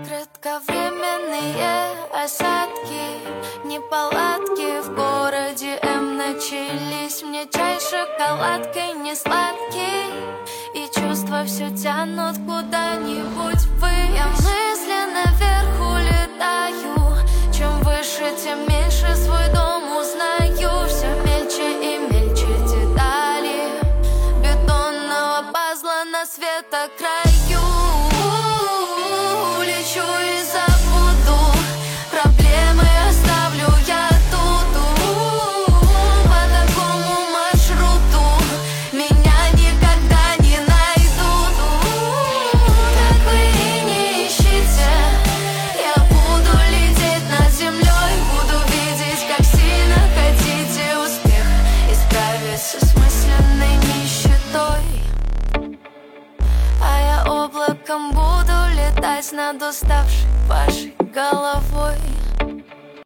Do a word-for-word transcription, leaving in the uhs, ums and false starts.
Кратковременные осадки, неполадки в городе М начались. Мне чай с шоколадкой не сладкий, и чувства все тянут куда-нибудь ввысь. Я мысленно вверх улетаю, чем выше, тем меньше свой дом узнаю. Все мельче и мельче детали бетонного пазла на светокраю. Улечу и забуду, проблемы оставлю я тут. По такому маршруту меня никогда не найдут. Так вы и не ищите, я буду лететь над землей, буду видеть, как сильно хотите успех и справиться с мысленной нищетой. А я облаком буду летать над уставшей вашей головой.